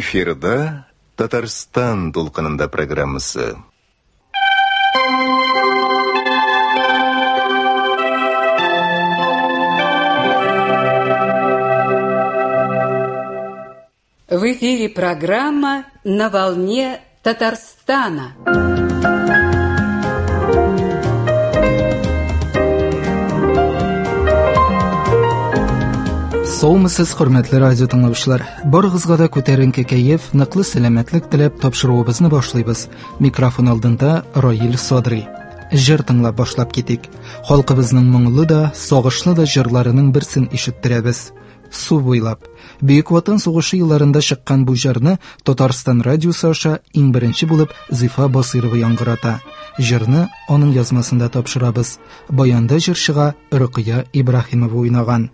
Эфирда Татарстан толқынында программасы. В эфире программа «На волне Татарстана». Саумысыз, хөрмәтле радио тыңлаучылар. Барыгызга да күтәренке кәеф, ныклы сәламәтлек теләп тапшыруыбызны башлыйбыз. Микрофон алдында Раил Садри. Җыр тыңлап башлап китик. Халкыбызның моңлы да, сагышлы да җырларының берсен ишеттерәбез. Су буйлап. Бөек Ватан сугышы елларында чыккан бу җырны Татарстан радиосы аша иң беренче булып Зифа Басырова яңгырата. Җырны аның язмасында тапшырабыз. Баянда җырчыга Рукия Ибраһимова уйнаган.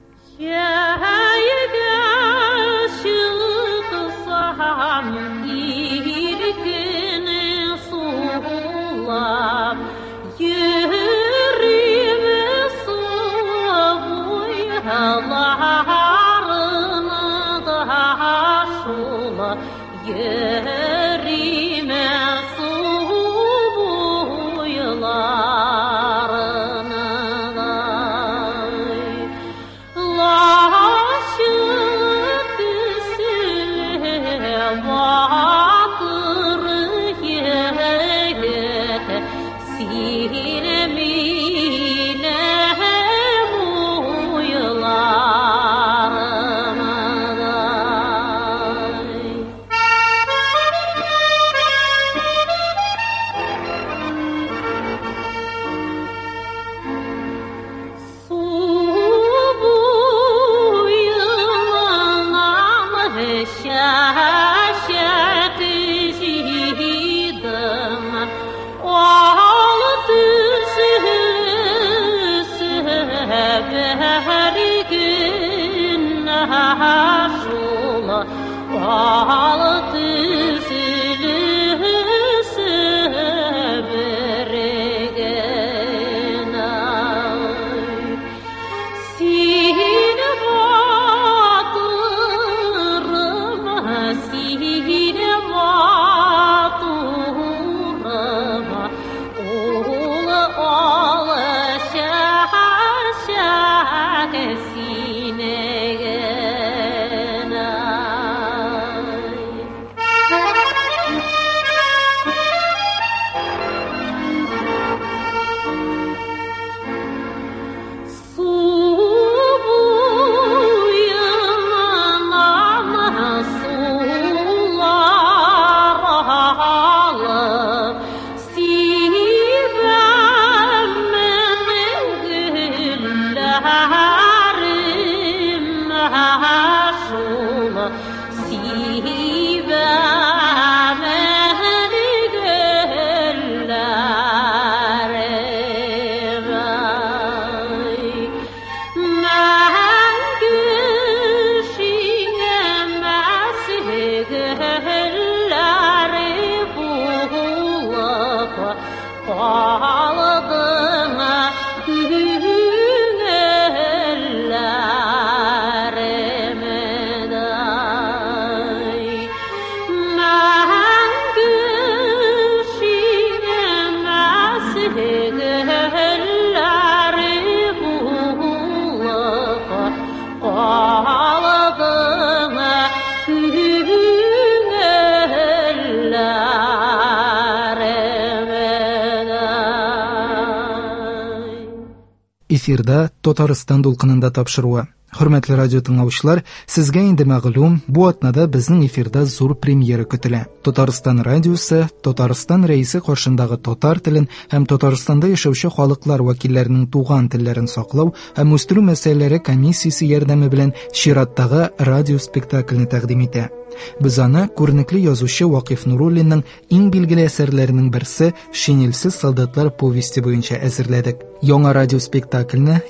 Эфирда Татарстан дулкынында тапшыруы. Хөрмәтле радио тыңлаучылар, сезгә инде мәгълүм, бу атнада безнең эфирда зур премьера көтелә. Татарстан радиосы Татарстан рәисе каршындагы татар телен һәм Татарстанда яшәүче халыклар вәкилләренең туган телләрен саклау һәм үстерү мәсьәләләре комиссиясе ярдәме белән чираттагы радио спектакльне тәкъдим итә. Без аны күренекле язучы Вакиф Нуруллинның иң билгеле әсәрләренең берсе «Шинельсез солдатлар» повесте буенча әзерләдек. Яңа радио спектакльне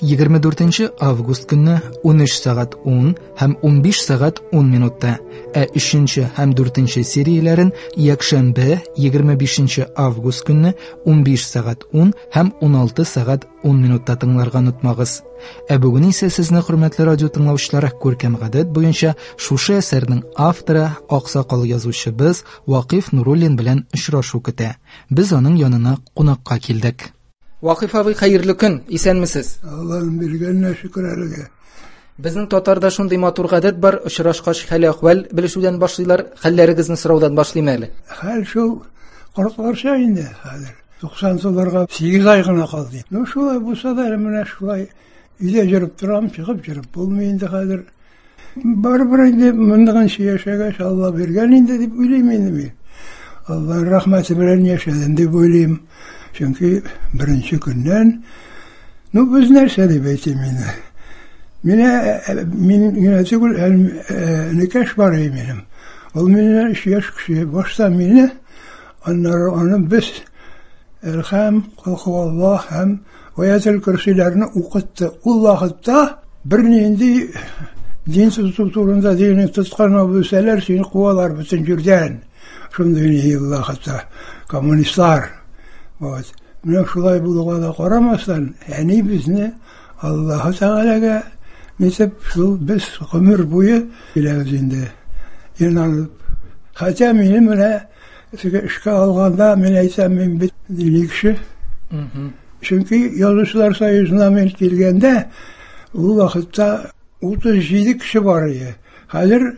24 август көнне 13 сәгать 10 һәм 15 сәгать 10 минутта, 3 һәм 4 серияләрен якшәмбе 25 август көнне 15 сәгать 10 һәм 16 сәгать 10 минутта тыңларга онытмагыз. Бүген исә сезне, хөрмәтле радио тыңлаучылар, күркәм гадәт буенча шушы әсәрнең автор редакторы Аксакал язучыбыз Вакиф Нуруллин белән очрашу көтә. Без аның янына кунакка килдек. Вакиф абый, хәерле көн, исәнмесез? Аллаһның биргәненә шөкер әлегә. Безнең татарда шундый матур гадәт бар, очрашкач хәл-әхвәл белешүдән башлыйлар, хәлләрегезне сораудан башлыйм әле. Хәл шул кортларча инде хәзер. 90-ларга 8 ай гына калды. Ну шулай булса да менә шулай өйдә җырып торам, чыгып җырып булмый инде хәзер. Барыбер инде мондагынча яшәгәч Алла биргән инде дип уйлыйм инде мин. Алла рәхмәте белән яшәдем дип уйлыйм. Чөнки беренче көннән без нәрсә дип әйтим инде. Мин генә түгел, никаш бар минем. Ул мине яшь кеше башта мине аны без Элхам, Аллаһ һәм Аятел Курсиләрне укытты. Ул вакытта бернинди дин турында динне тоткан абысалар сине куалар бөтен җирдән. Шундый вакытта коммунистлар. Вот. Менә шулай булуга да карамастан, әни безне Аллаһ Тәгаләгә нисеп шул без гомер буе биләбез инде. Инанып. Хәтта мине менә эшкә алганда мен әйтсәм, мин бит диликше. Чөнки Язучылар союзына мен килгәндә, ул вакытта 37 кеше бар иде. Хәзер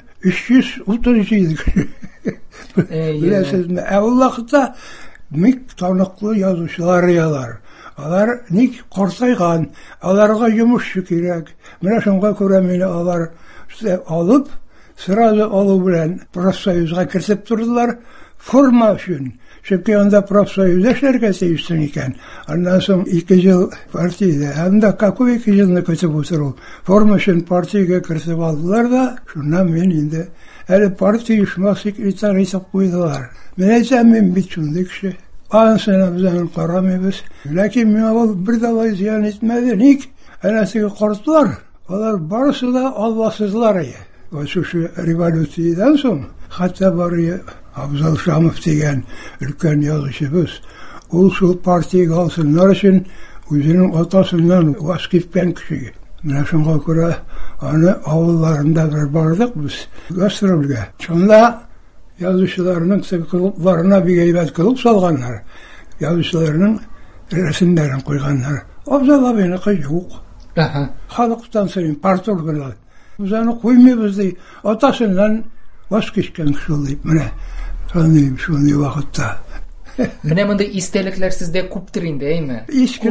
337 кеше. Беләсезме? Ул вакытта ник таныклы язучылар ялар. Алар ник картайган, аларга йомыш кирәк. Менә шуңа күрә мине алар алып, сразу алу белән профсоюзга кертеп тордылар. Форма өчен. Чөнки анда профсоюзда эшләргә тиештен икән. Аннан соң 2 ел партиядә, анда какой 2 елны көтеп утыру. Форма өчен партиягә кертеп алдылар да, шуннан мин инде әле партия оешмасы секретаре итеп куйдылар. Мен әйтәм, мин бит шундый кеше. Ансына безнең карамыйбыз. Ләкин миңа ул бер дә зыян итмәде. Ник? Әнәсеге картлар, алар барысы да Алласызлар иде. Шу революциядан соң хәтта бары Абзал Шамов дигән өлкән язучыбыз, ул шул партиягә алсыннар өчен үзенең атасыннан ваз киткән кеше. Менә шуңа күрә аны авылларында бер бардык без гастрольгә. Шунда язучыларның клубларына бик әйбәт клуб салганнар. Язучыларның рәсемнәрен куйганнар. Абзал абыйныкы юк. Халыктан соң парторгылар. Biz аны куймыйбыз ди. Атасыннан ваз киткән кеше дип менә. Шундый вакытта. Менә мондай истәлекләр сездә күптер инде, әйме?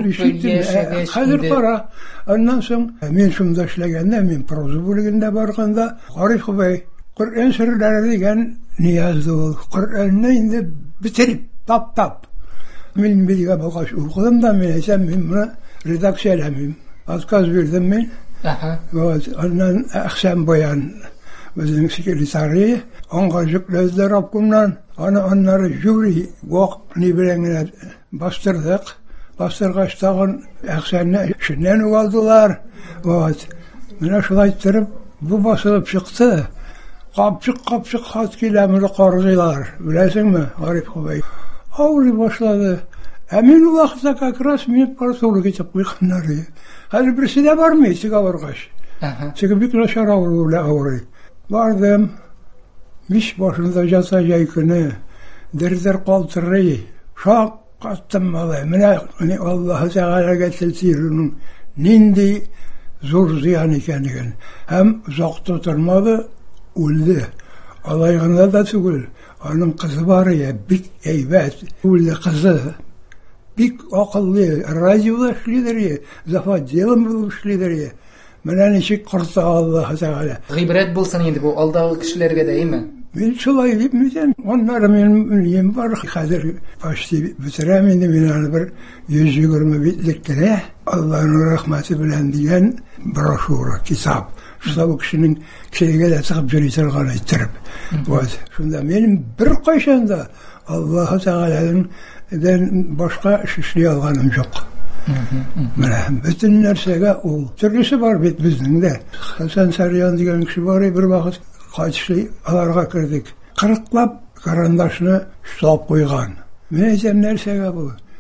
Хәзер кара. Аннан соң мин шунда эшләгәндә, мин проза бүлегендә барганда, Гариф абый Коръән сүрәләре дигән ниязды ул. Коръәнне инде битереп, тап. Мин биргә багаш укыдым да, мин әйтәм, мин моны редакцияләмим. Отказ бирдем мин. Вот, аннан Әхсән баян безнең секретаре аңа жүкләделәр обкомнан, аннары жюри вак ни белән генә бастырдык. Бастыргач тагын Әхсәнне эшеннән алдылар. Вот. Менә шулай торып, бу басылып чыкты. Капчык хат киләмле карзыйлар. Беләсеңме, Гариф абый? Авырый башлады. Мин вакытта как раз мин парторг итеп куйганнар. Хәзер берсе дә бармый, сига баргач. Сига бик начар авырый. Бардым. Миш башында жаса җайкыны. Дәрдер калтырый. Шак каттым малай. Менә Аллаһ Тәгаләгә тәсиренең нинди зур зыян икәнлеген. Һәм озак тормады, үлде. Алай гына да түгел. Аның кызы бар иде, бик әйбәт. Үлде кызы. Бик акыллы, радиода эшлидер, зафат делом эшлидер. Менә ничек кырта Аллаһ Тәгалә. Гыйбрәт булсын инде бу алдагы кешеләргә дә, әйме? Мин шулай дип митәм. Аннары минем бар хәзер почти бетерәм инде, мин аны бер 120 битлек кенә Аллаһның рәхмәте белән дигән брошюра, китап. Шул кешенең кешегә дә чыгып йөри торган әйттереп. Вот. Шунда минем бер кайчанда Аллаһ Тәгаләнең башка эшли алганым юк. Менә бөтен нәрсәгә ул төрлесе бар бит безнең дә. Хәсән Сарьян дигән кеше бар, бер вакыт кайчылый аларга кердек. 40 карандашны шулап куйган. Мен әйтәм, нәрсәгә бу?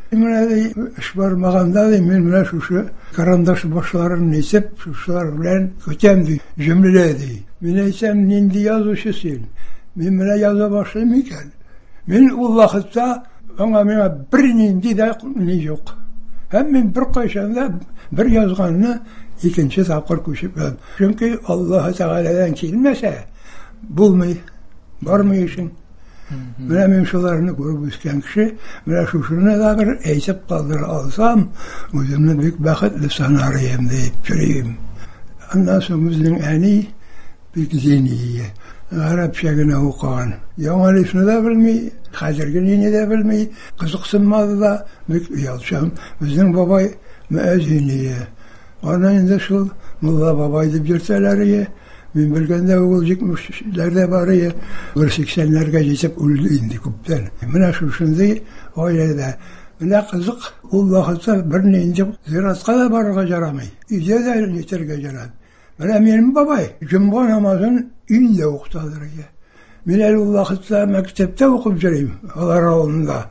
Менә эш бармаганда мен менә шушы карандаш башларын нисеп, шушылар белән көтәм ди, җөмлә ди. Мин әйтсәм, нинди язучы син? Мин менә яза башлыйм икән. Мин ул вакытта аңа миңа бер нинди дә ни юк. Һәм мин бер кайчан да бер язганны икенче тапкыр күчеп алам. Чөнки Аллаһ Тәгаләдән килмәсә, булмый, бармый ишең. Менә мин шуларны күреп үскән кеше, менә шушыны да бер әйтеп калдыра алсам, үземне бик бәхетле санарым дип йөрим. Аннан соң безнең әни бик зиние, гарәпчә генә укыган. Яңалышны да белми, хәзерге нине дә белми, кызыксынмады да, бик ялчан. Безнең бабай мөәзиния. Аны инде шул Мулла бабай дип йөртәләр. Мин белгәндә ул 70-ләрдә бар иде, 80-ләргә җитеп үлде инде күптән. Менә шушындый гаиләдә. Менә кызык, ул вакытта бер нинди зиратка да барырга ярамый. Өйдә дә җитәргә ярамый. Менә минем бабай җомга намазын өйдә укыталар иде. Мин әле ул вакытта мәктәптә укып йөрим, алар авылында,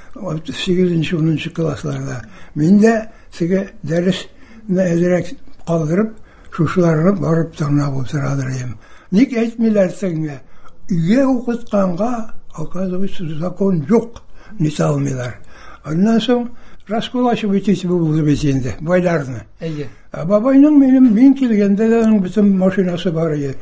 8-10 классларда. Мин дә теге дәресне әзрәк калдырып, шушыларны барып тыңлап утырадым. Ник әйтмиләр сеңгә? Үгә укытканга, оказывается, закон юк, ниса алмыйлар. Аннан соң раскулачып итеп булды бит инде, байларны. Әйе. Бабайның мин килгәндә дә бүтән машинасы бар иде.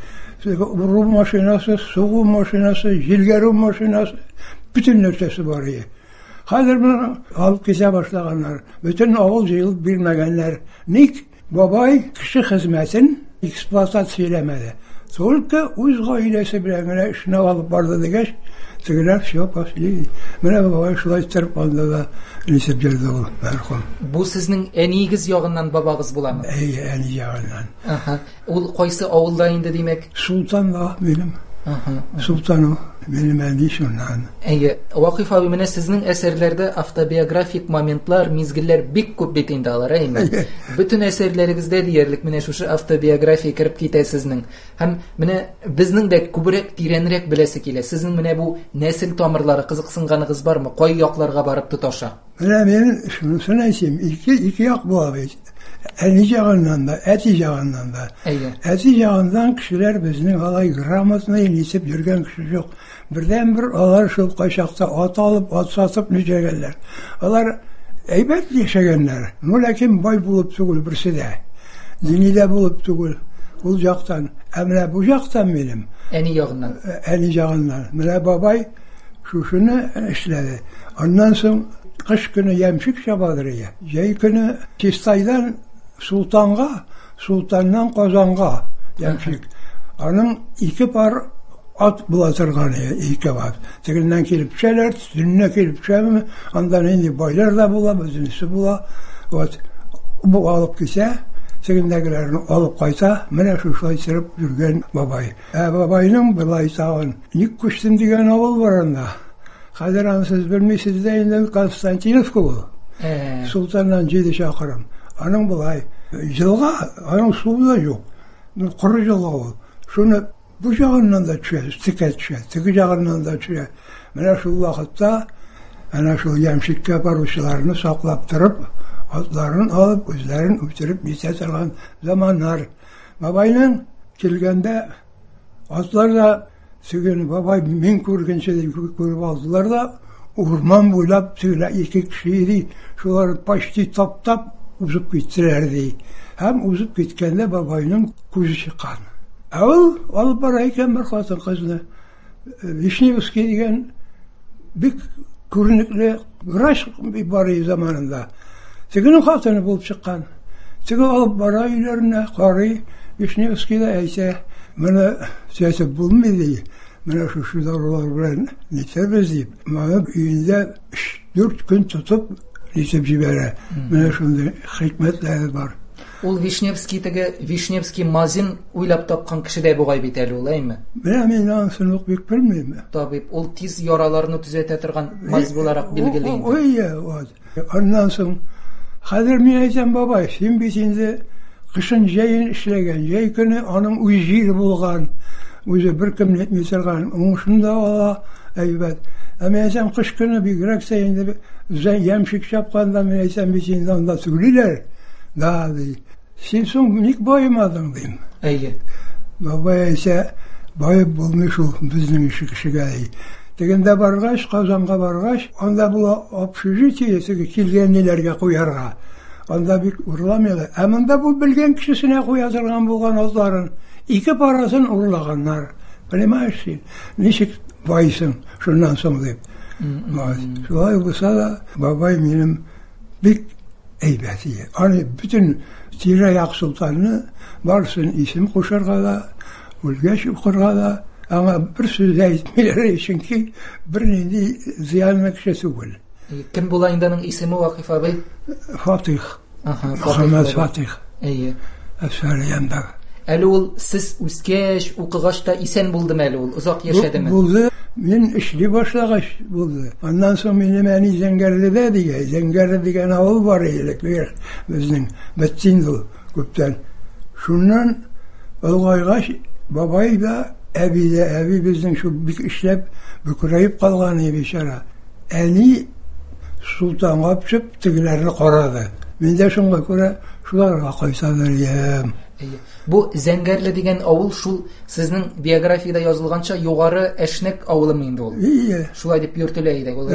Уру машинасы, сугу машинасы, җилгәрү машинасы, бүтән нәрсәсе бар иде. Хәзер моны алып китә башлаганнар. Бүтән авыл җыелып бирмәгәннәр. Ник? Бабай кеше хезмәтен эксплуатацияләмәде. Только үз гаиләсе белән генә эшне алып барды дигәч, тегеләр все пошли. Менә бабай шулай торып алды да нисеп йөрде ул мәрхүм. Бу сезнең әнигез ягыннан бабагыз буламы? Әни ягыннан. Ул кайсы авылда инде димәк? Султанга минем. Султану минем әни шуннан. Әйе, Вакыйф абый, менә сезнең әсәрләрдә автобиографик моментлар, мизгелләр бик күп бит инде алар, әйме? Бүтән әсәрләрегездә диярлек менә шушы автобиография кирип китә сезнең. Һәм менә безнең дә күбрәк тирәнрәк беләсе килә. Сезнең менә бу нәсел тамырлары кызыксынганыгыз бармы? Кай якларга барып тоташа? Менә мин шунысын әйтим, ике як була бит. Әни ягыннан да, әти ягыннан да. Әти ягыннан кешеләр безнең алай грамотный нисеп йөргән кеше юк. Бердән-бер алар шул кайчакта ат алып, ат сатып ничәгәннәр. Алар әйбәт яшәгәннәр. Ләкин бай булып түгел берсе дә. Динидә булып түгел. Ул яктан, менә бу яктан минем. Әни ягыннан. Әни ягыннан. Менә бабай шушыны эшләде. Аннан соң кыш көне ямшик чабадыр иде. Җәй көне Чистайдан Султанга, Султаннан Казанга ямшик. Аның 2 пар ат була торган ике ат. Тегеннән килеп төшәләр, төнне килеп төшәме, андан инде байлар да була, безнесе була. Вот бу алып китә, тегендәгеләрне алып кайта, менә шулай сырып йөргән бабай. Бабайның былай тагын ник күчтем дигән авыл бар анда. Хәзер аны сез белмисез дә инде Константиновка бу. Султаннан 7 чакрым. Аның былай җылга, аның суы да юк. Коры җылга ул. Шуны бу ягыннан да төшә, теге ягыннан да төшә. Менә шул вакытта ana шул ямшиккә баручыларны саклап торып, атларын алып, үзләрен үтереп җитә торган заманнар. Бабайның килгәндә атлар да сөген бабай мин күргәнчә дип күреп алдылар да, урман буйлап сөйлә ике кеше иде, шулар почти таптап узып киттеләр ди. Һәм узып киткәндә бабайның күзе чыккан. Ул алып бара икән бер хатын кызны. Вишневский дигән бик күренекле врач бар иде заманында. Тегенең хатыны булып чыккан. Теге алып бара өйләренә, карый, Вишневский да әйтә, менә сөйсә булмый, менә шушы дарулар белән нитәбез дип, менә өендә 4 көн тотып нитеп җибәрә. Менә шундый хикмәтләр бар. Ул Вишневский теге Вишневский Мазин уйлап тапкан кешедә бугай бит әле ул, әйме? Менә мин анысын ук бик белмим. Табиб, ул тиз яраларны төзәтә торган маз буларак билгеле инде. Ой, вот. Аннан соң хәзер мин әйтәм, бабай, син бит инде кышын җәен эшләгән, җәй көне аның үз җире булган, үзе беркем нетми торган, уңышында ала әйбәт. Әмма әйтәм, кыш көне бигрәк тә инде Yemşik şapkanda mı neysen biçinden da söylüyorlar. Daha değil. Sen son nik boyamadın diyeyim. Әйе. Babaya ise bayıp bulmuş o bizim işi. Degende bargaç, Kazan'a bargaç, onda bu общежитиесі келгенлерге koyarga. Onda bir uğurlamıyorlar. Ama bu bilgen kişisine koyatırgan bulgan ozların iki parasını uğurlaganlar. Bilemezsin. Nişik baysın şundan sonra deyip. Şulay olsa da babay benim bir eybetiye. Hani bütün Tirayak Sultanı varsın isim koşarga da, ulgeç okurga da, ama bir söz etmeleri için ki birinin ziyanına kişisi ol. Kim bulayındanın ismi Vakif abi? Fatih. Muhammed Fatih. Әйе. Söyleyemde. Әлі ол siz үскеш, оқығашта isen buldu әлі ол, uzak yaşadı mı? Buldu. Men işli başlagaç buldu. Ondan sonra beni Zengerli'de diye, Zengerli diyen avul var eylik bir bizden Metzindil köpten. Şundan olgaygaç babay da evi bizden şu bir işlep büküreyip kalganı biçara. Eni sultan kapçıp tıgılarını koradı. Men de şunga göre şularga koysalar. Bu Zengerli деген авыл шул сезнең биографияда язылганча югары Әшнек авылы инде ул. Шулай дип йөртелә иде ул.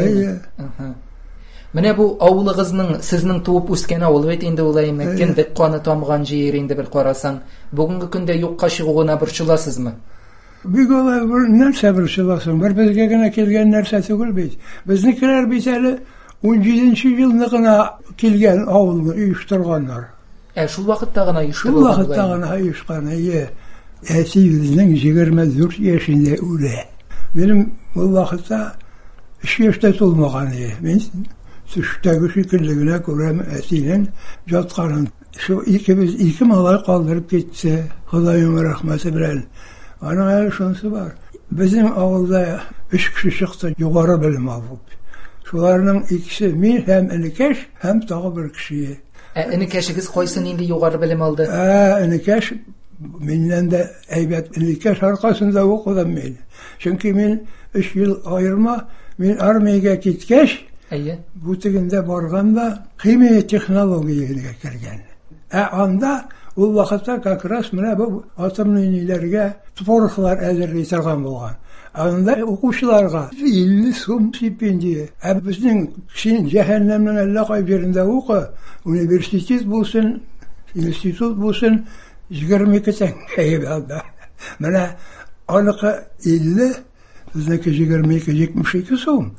Менә бу авылыгызның сезнең туып үскән авыл бит инде ул Мәккәдә каны тамган җир инде бер карасаң. Бүгенге көндә юкка чыгуына борчыласызмы? Бик алай бер нәрсә борчыласың. Бер безгә генә килгән нәрсә түгел бит. Безнекеләр бит әле 17нче елны гына килгән авылны оештырганнар. Шул вакытта гына Шул вакытта гына оешкан. Әти безнең 24 яшендә үлә. Минем ул вакытта 3 яшьтә тулмаган иде. Мин төштәге шикеллегенә күрәм әтинең ятканын. Şu iki malay kaldırıp gitse, Hudayın rahmeti bilen. Ana her şansı var. Bizim avulda 3 kişi çıktı, yukarı bilim alıp. Şularının ikisi min hem enikeş hem tağı bir kişiyi. Enikeşigiz koysun indi yukarı bilim aldı. Enikeş mindən de eybet enikeş arkasında okudum min. Çünkü min 3 yıl ayırma, min armiyaya gitkeş. Bu tiginde barganda kimya teknolojiyaya kirgen. Anda ul vaqtda kakras menä bu atom inilerge tuporuklar äzirleytirgan bolgan. Anda okuşlarga 50 sum stipendiya. Bizning kişinin cehennemden Allah koyup yerinde oku, üniversitet bulsun, institut bulsun, 22 tenge aldı. Menä anıqı 50, bizdeki 22 sum.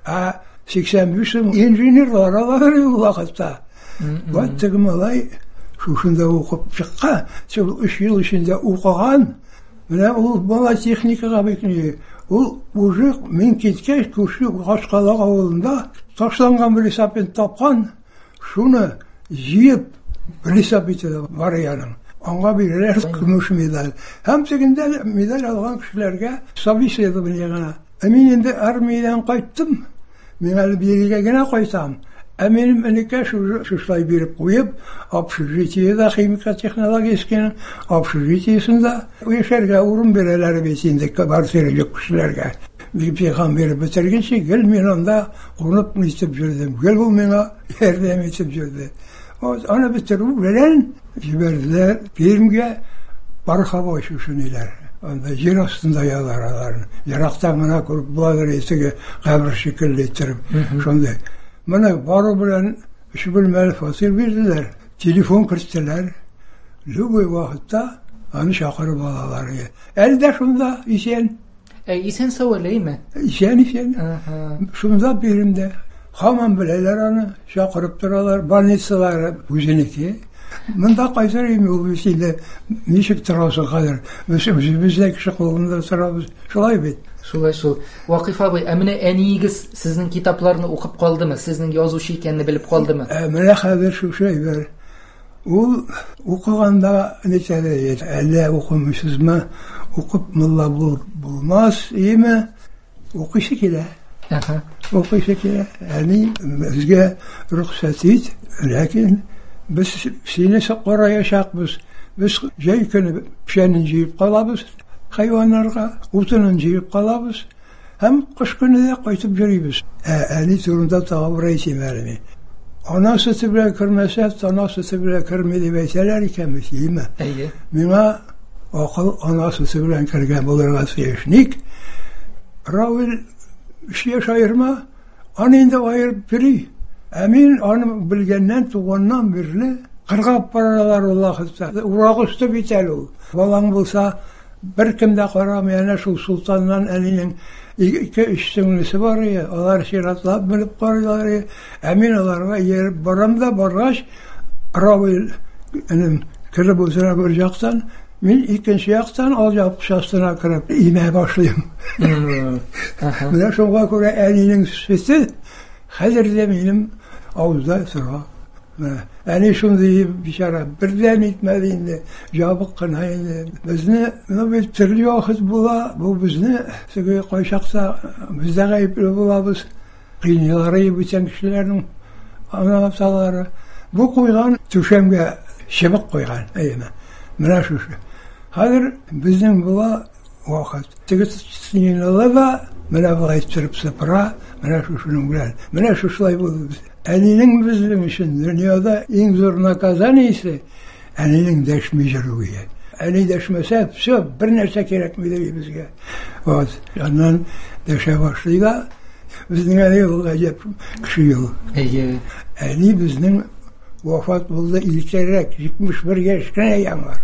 85 sum inženerlar alır bu vaqtda. Battı malay şunda okup çıkka, 3 yıl içinde okugan, menä ul bala texnikaga bekliyor. Ul ujuk min ketkeş kuşu Kaşkalak avulunda taşlangan bir hesapını tapkan, şunu jiyip bir hesapı var yanım. Anga birler gümüş medal. Hemseginde medal algan kişilerge sabis edip bilgana. Emininde armiyadan qayttım. Men bir yerге gene koysam. Eminim enike şuşlay berip koyup, общежитиеде химика технологиясының общежитиесinde o yaşarga urun bereler besinde var serilik kişilerge. Bir peygamber bitirgençe gel men onda konup istep жүрдüm. Gel bu mena yardım etip жүрdü. O ana bitirip veren jiberdiler filmge barha boşuşuniler. Onda yer astında yalarlar. Yaraktan gana korup bular esige kabir şekilde ettirip şonda. Bana baro bilen şu bilmeli fasıl verdiler. Telefon kırtılar. Lübü vakitte anı şakırı balaları. Elde şunda isen. İsen savallay mı? İsen. Şunda birimde. Haman bileler anı şakırıp duralar. Balnitsalar güzeniki. Mında kaysarıyım o vesile. Nişik tırası kadar. Bizdeki şıklığında tırabız. Şolay bit. Şul. Vakif abi, emine eniyigiz sizin kitaplarını okup kaldı mı? Sizin yazışı ikenini bilip kaldı mı? Emine haber şu şey var. O okuganda neçede elle okumuşuz mu? Okup mulla bulmaz, iyi mi? Okuşu kile. Okuşu kile. Yani bizge ruhsat et. Lakin biz sinesi qoraya şaqbız. Biz jay günü pişenin jiyip kalabız. Hayvanlarga utunun jiyip kalabız. Һәм кыш көне дә кайтып йөрибез. Әни турында тагы бер әйтим әле. Ана сөте белән кермәсә, ана сөте белән керми дип әйтәләр икән, әйеме? Әйе. Миңа акыл ана сөте белән кергән булырга тиешник. Равил шеш айырма, аны инде айырып йөри. Мин аны белгәннән туганнан бирле кыргап баралар Аллаһта. Урак өсте бит әле ул. Балаң булса, беркем дә карамый, әнә шул Султаннан әнинең 2-3 сеңлесе бар иде. Алар ширатлап белеп карыйлар. Мин аларга йөреп барам да баргач, Равил киреп үзенә бер яктан, мин икенче яктан алҗап кышастына киреп имә башлыйм. Менә шуңа күрә әнинең сөте хәзер дә минем авызда тора. Әни шундый бичара бердән итмәде инде, ябык кына инде. Безне бит төрле вакыт була, бу безне теге кайчакта бездә гаепле булабыз. Кыйнылары бүтән кешеләрнең аналары. Бу куйган түшәмгә чыбык куйган, әйеме. Менә шушы. Хәзер безнең була вакыт. Теге синелава менә бу әйттереп сыпыра, менә шушының белән. Менә шушылай булды. Әнинең безнең өчен дөньяда иң зур наказаниесе әнинең дәшми йөрүе. Әни дәшмәсә, все, бер нәрсә кирәкми ди безгә. Вот, аннан дәшә башлыйга, безнең әни ул гаҗәп кеше ул. Әйе. Әни безнең вафат булды илкәрәк, 71 яшь кенә яңар.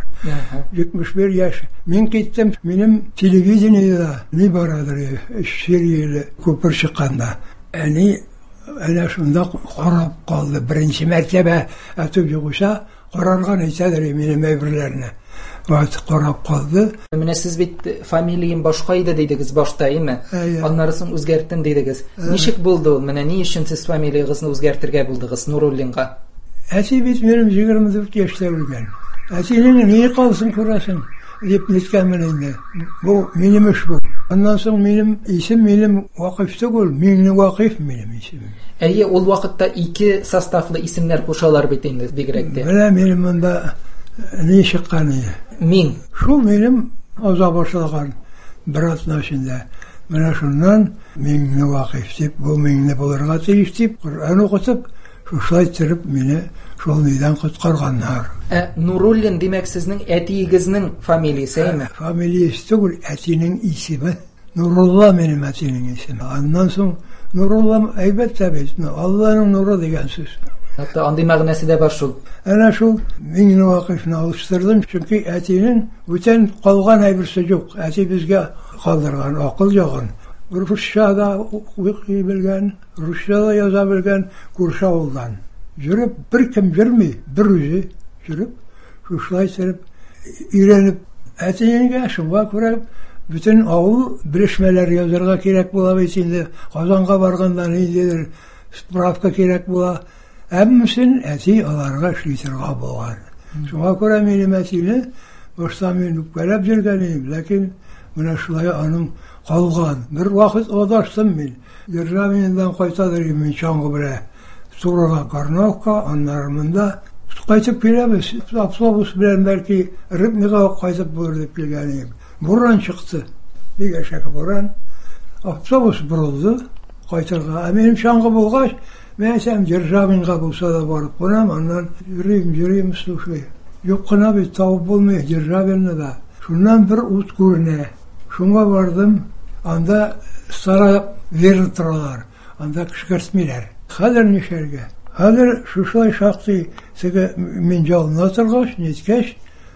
71 яшь. Мин киттем, минем телевидениедә ни барадыр, шириле күпер чыкканда. Әни әнә шунда карап калды. Беренче мәртәбә әтүп югыша карарган әйтәдер минем әйберләрне. Вот карап калды. Менә сез бит фамилиям башка иде дидегез башта, әйме? Аннарысын үзгәрттем дидегез. Ничек булды ул? Менә ни өчен сез фамилиягызны үзгәртергә булдыгыз Нуруллинга? Әти бит минем 24 яшьтә үлгән. Әтинең ни калсын күрәсең дип ниткәнмен инде. Бу минем эш бу. Аннан соң минем исем минем Вакыйф түгел, минем Вакыйф минем исемем. Әйе, ул вакытта 2 составлы исемнәр кушалар бит инде бигрәк тә. Менә минем монда ни чыккан иде. Мин. Шул минем аза башлаган бер атна эчендә. Менә шуннан минем Вакыйф дип, бу мине булырга тиеш дип, Коръән укытып, шулай тиреп мине шул нидән коткарганнар. Нуруллин димәк сезнең әтиегезнең фамилиясе, әйме? Фамилиясе түгел, әтинең исеме. Нурулла минем әтинең исеме. Аннан соң Нурулла әйбәттә бит, Аллаһның нуры дигән сүз. Хәтта андый мәгънәсе дә бар шул. Әнә шул минем Вакыйфны алыштырдым, чөнки әтинең бүтән калган әйберсе юк. Әти безгә калдырган акыл ягын. Русчада укый белгән, русчада яза белгән күрше авылдан. Жүріп, бір кім жүрмей, бір өзі жүріп, шушылай сіріп, үйреніп, әтененге шуңға көріп, бүтін ауыл білішмелер язырға керек бола бетінде, Қазанға барғандан ендедір справка керек бола. Әммісін әти аларға шлитерға болған. Шуңға көре менің әтені башта мен үпкәләп жүргенім, ләкин мына шулай аның қалған. Бір вақыт одаштым мен. Державинендан қайтадыр мен чаңғы біле. Сурага Карновка, аннарымында кайтып келеміз. Автобус белән бәлки Рыбныйга кайтып булыр дип килгәнем. Буран чыкты. Бик әшәке буран. Автобус бурылды. Кайтырга. Минем чаңгы булгач, мен сәм Державинга булса да барып кунам, аннан йөрим, слушай. Юк кына бит табып булмый Державинны да. Шуннан бер ут күренә. Шуңа бардым. Анда сара верит торалар. Анда кышкыртмыйлар. Хәзер нишәргә? Хәзер шушылай шактый теге мин җалына торгач, ниткәч,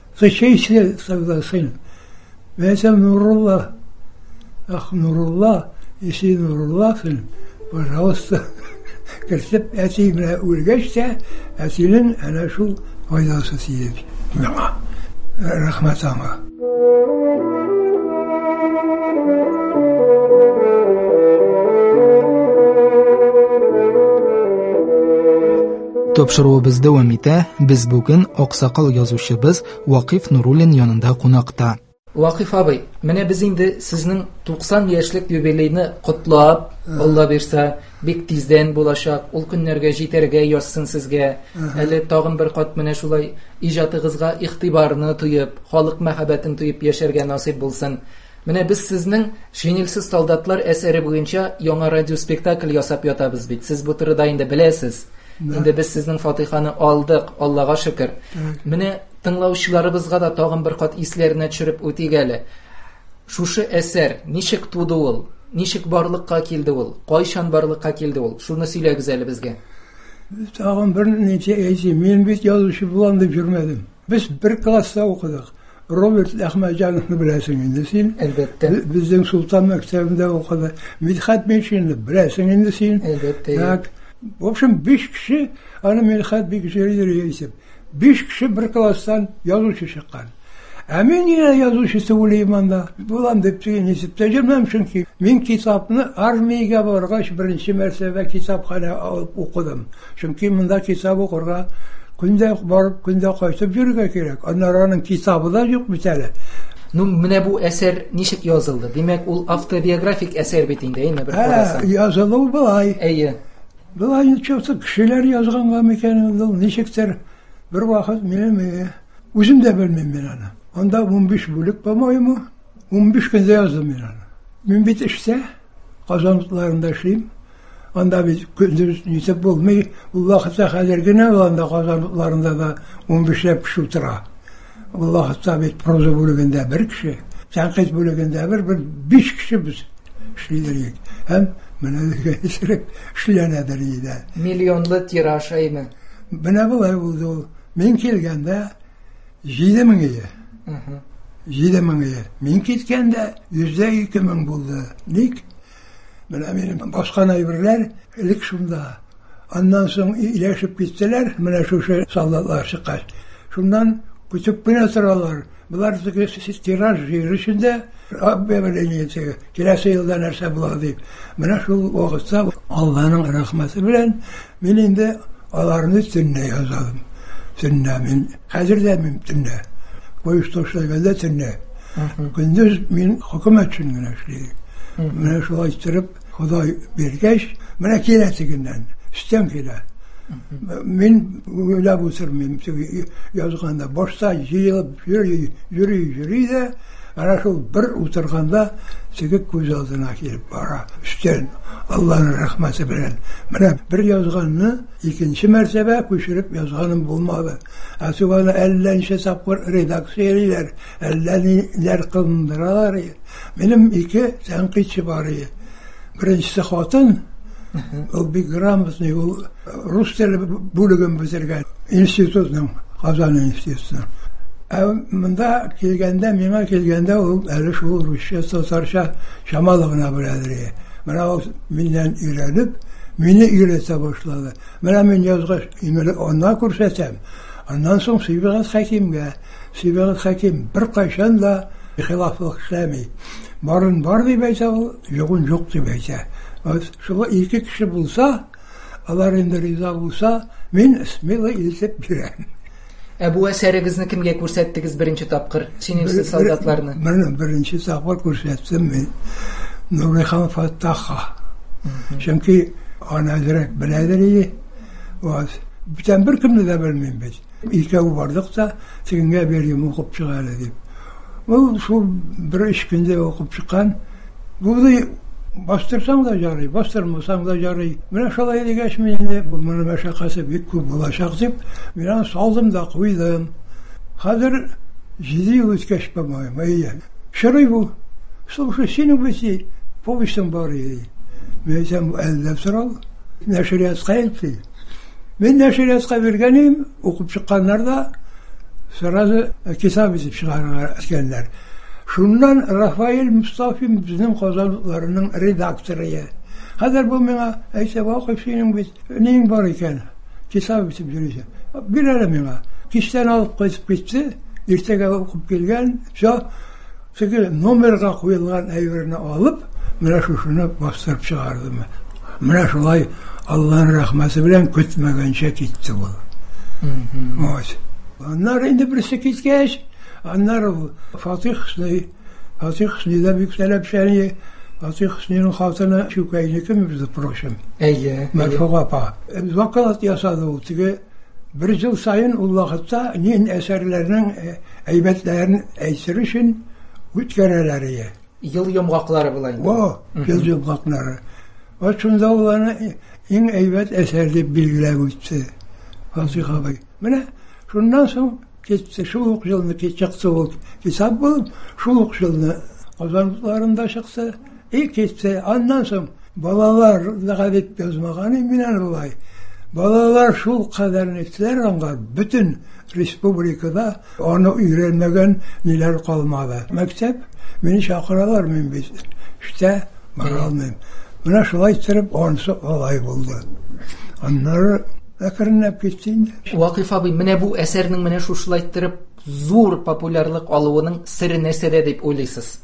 сычейсе сагдасын. Мәсәм Нурулла. Ах, Нурулла, иси Нурулла сын. Пожалуйста, кертеп әти белән үлгәч тә, әтинең әнә шул файдасы тиеп миңа. Рәхмәт аңа. Тапшыруыбыз дәвам итә. Без бүген аксакал язучыбыз Вакыйф Нуруллин янында кунакта. Вакыйф абый, менә без инде сезнең 90 яшьлек юбилейны котлап, Алла бирсә, бик тиздән булачак. Ул көннәргә җитәргә язсын сезгә. Әле тагын бер кат менә шулай иҗатыгызга игътибарны тоеп, халык мәхәббәтен тоеп яшәргә насыйп булсын. Менә без сезнең "Җиңелсез солдатлар" әсәре буенча яңа радиоспектакль ясап ятабыз бит. Сез бу турыда инде беләсез. Инде без сезнең Фатиханы алдык, Аллага шөкер. Менә тыңлаучыларыбызга да тагын бер кат исләренә төшереп үтик әле. Шушы әсәр ничек туды ул? Ничек барлыкка килде ул? Кайчан барлыкка килде ул? Шуны сөйләгез әле безгә. Тагын бер ничә әйтим, мин бит язучы булам дип йөрмәдем. Без бер класста укыдык. Роберт Әхмәтҗановны беләсең инде син. Әлбәттә. Безнең Султан мәктәбендә укыды. Мидхәт Мишинны беләсең инде син. Әлбәттә. Так. В общем, 5 кеше, аны Мидхәт бик җирдер яисеп. 5 кеше бер класстан язучы чыккан. Ә мин язучы уйлыйм анда. Булам дип сөйләп тәҗрибәм чөнки мин китапны армиягә баргач беренче мәртәбә китапханә алып укыдым. Чөнки монда китап укырга көндә барып, көндә кайтып йөрергә кирәк. Аннарның китабы да юк бит әле. Ну, менә бу әсәр ничек язылды? Димәк, ул автобиографик әсәр бит инде, инде бер карасаң. Язылу булай. Әйе. Булай ничек кешеләр язганга микән ул ничектер бер вакыт минем үзем дә белмим мин аны. Анда 15 бүлек по-моему, 15 көндә яздым мин аны. Мин бит эштә Казанларында эшлим. Анда бит көндез ничек булмый, ул вакытта хәзер генә анда Казанларында да 15 кеше утыра. Ул вакытта бит проза бүлегендә бер кеше, тәнкыйть бүлегендә бер 5 кеше без эшлидек. Һәм менә дигән эшләнәдер иде. Миллионлы тираж әйме. Менә булай булды. Мин килгәндә 7000 7000. Мин киткәндә 102,000 булды. Ник? Менә минем башка әйберләр элек шунда. Аннан соң иләшеп киттеләр, менә шушы солдатлар чыккач. Шуннан күтүп кенә торалар. Булар тираж җиришендә объявление киләсе елда нәрсә була дип. Менә шул вакытта Аллаһның рәхмәте белән мин инде аларны төнне язалым. Төнне мин хәзер дә мин төнне. Поезд эшләгәндә төнне. Көндез мин хөкүмәт өчен генә эшлим. Менә шулай итеп Ходай бергәч, менә киләсе көннән үстәм килә. Мин уйлап утырмыйм, язганда башта җыелып йөри дә, ана шул бер утырганда теге күз алдына килеп бара. Үстән Аллаһның рәхмәте белән. Менә бер язганны икенче мәртәбә күчереп язганым булмады. Асубаны әллә ничә тапкыр редакцияләр, әллә ниләр кылдыралар. Минем 2 тәнкыйтьче бар иде. Беренчесе хатын, ул бик грамотный, ул рус теле бүлеген бетергән институтның, Казан институтының. Монда килгәндә, миңа килгәндә ул әле шул русча, татарча шамалыгына беләдер. Менә ул миннән өйрәнеп, мине өйрәтә башлады. Менә мин язгач, аны күрсәтәм. Аннан соң Сибгат Хәким бер кайчан да хилафлык эшләми. Барын бар дип әйтә, югын юк дип әйтә. Шулай 2 кеше булса, алар инде риза булса, мин смело илтеп бирәм. Бу әсәрегезне кемгә күрсәттегез беренче тапкыр? Җиңелсез солдатларны. Менә беренче тапкыр күрсәттем мин Нурихан Фаттаха. Чөнки аны дирәк беләдер иде. Бүтән бер кемне дә белмим бит. Икәү бардык та, тегенгә берем укып чыга әле дип. Ул шул бер 3 көндә укып чыккан. Буны бастырсаң да ярый, бастырмасаң да ярый. Менә шулай дигәч мин инде моны мәшәкате бик күп булачак дип, мин салдым да куйдым. Хәзер 7 ел үткәч по-моему, шырый бу. Слушай, синең бит повестьң бар иде. Мен әлләп сорау, нәшриятка әйтте. Мен нәшриятка бергәнем, укып чыкканнар да сразу китап итеп чыгарырга әткәннәр. Шуннан Рафаэль Мустафин безнең Казанларның редакторы. Хәзер бу миңа әйтә, вакыйф синең бит нең бар икән? Китап итеп йөрисең. Бир әле миңа. Киштән алып кайтып китте, иртәгә укып килгән, теге номерга куелган әйберне алып, менә шушыны бастырып чыгардым. Менә шулай Аллаһның рәхмәте белән көтмәгәнчә китте ул. Аннар инде берсе киткәч, аннар Фатих Хусни да бик сәләпшәни, Фатих Хусниның хатыны Шукайники, между прочим. Әйе. Мәрфуга апа. Вакалат ясады ул. Теге 1 ел сайын ул вакытта нин әсәрләрнең әйбәтләрен әйтер өчен үткәрәләр иде. ел йомгаклары була инде. Ел йомгаклары. Шунда уларны иң әйбәт әсәр дип билгеләп үтте. Фазих абый. Менә шуннан соң кетте, шул ук елны чыкты ул китап булып, шул ук елны Казанларында чыкты. Кетте. Аннан соң балалар дип язмаган менән булай. Балалар шул кадәр нефтләр аңгар бүтән республикада аны өйрәнмәгән ниләр калмады. Мәктәп мине чакыралар, мин бит эштә бара алмыйм. Менә шулай итеп анысы алай булды. Аннары әкренләп китте. Вакыйф абый, менә бу әсәрнең менә шушылай итеп зур популярлык алуының сыры нәрсәдә дип уйлыйсыз?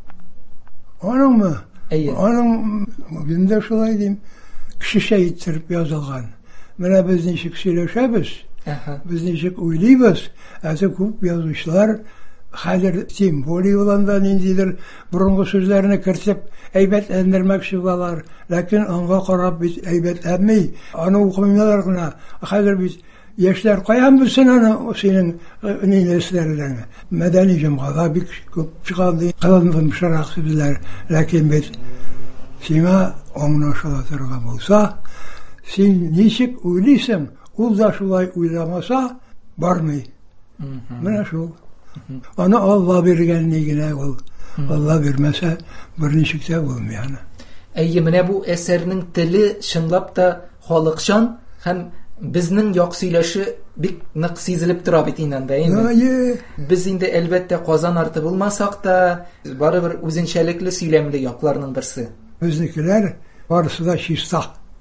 Аныңмы? Аның биндә шулай дим, кешечә итеп язылган. Менә без ничек сөйләшәбез, без ничек уйлыйбыз, күп язучылар хәзер символик булганда ниндидер борынгы сүзләрне кертеп әйбәтләндермәкче булалар, ләкин аңга карап бит әйбәтләнми, аны укымыйлар гына. Хәзер бит яшьләр каян белсен аны синең ниләсләрен. Мәдәни җәмгыятьгә бик күп чыганды, кылынмый шарак сүзләр, ләкин бит сиңа аңлашылырга булса, син ничек уйлыйсың, ул да шулай уйламаса бармый. Менә шул. Аны Алла биргәнне генә ул. Алла бирмәсә берничек тә булмый аны. Менә бу әсәрнең теле чынлап та халыкчан һәм безнең як сөйләше бик нык сизелеп тора бит инде. Без инде әлбәттә Казан арты булмасак та, барыбер үзенчәлекле сөйләмле якларның берсе. Безнекеләр барысы да чиста.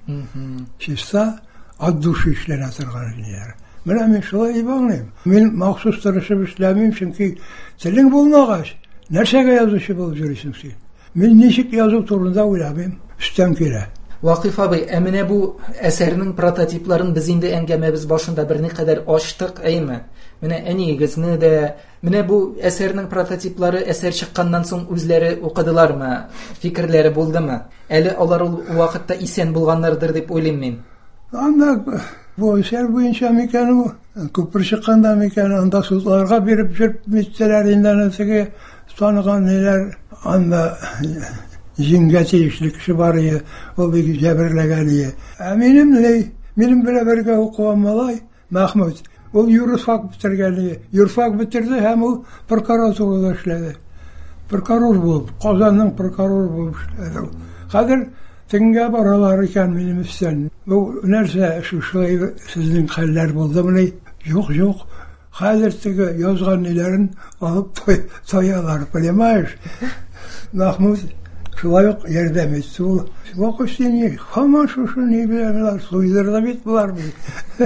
Чиста от души эшләнә торган җирләр. Менә мин шулай дип аңлыйм. Мин махсус тырышып эшләмим, чөнки телең булмагач, нәрсәгә язучы булып йөрисең син? Мин ничек язу турында уйламыйм, үстән килә. Вакыйф абый, менә бу әсәрнең прототипларын без инде әңгәмәбез башында берникадәр ачтык, Менә әнигезне дә, менә бу әсәрнең прототиплары әсәр чыкканнан соң үзләре укыдылармы, фикерләре булдымы? Әле алар ул вакытта исән булганнардыр дип уйлыйм мин. Анда бу әсәр буенча микән күпер чыкканда микән анда судларга биреп җөрп миттеләр инде нәрсәгә таныган ниләр анда җиңгә тиешлек кеше бар иде, ул бик җәберләгән иде. Минем белән бергә укыган малай Мәхмүд, ул юрфак битергән иде. Юрфак битерде һәм ул прокуратурада эшләде. Прокурор булып, Казанның прокуроры булып эшләде. Хәзер тиңгә баралар икән минем өстән. Бу нәрсә шулай сезнең хәлләр булдымы? Юк. Хәзер теге язган ниләрен алып тоялар, понимаешь? Мәхмүд шулай ук ярдәм итте ул. Вакытсыз һаман шушы ни белән суйдырда бит булар бит.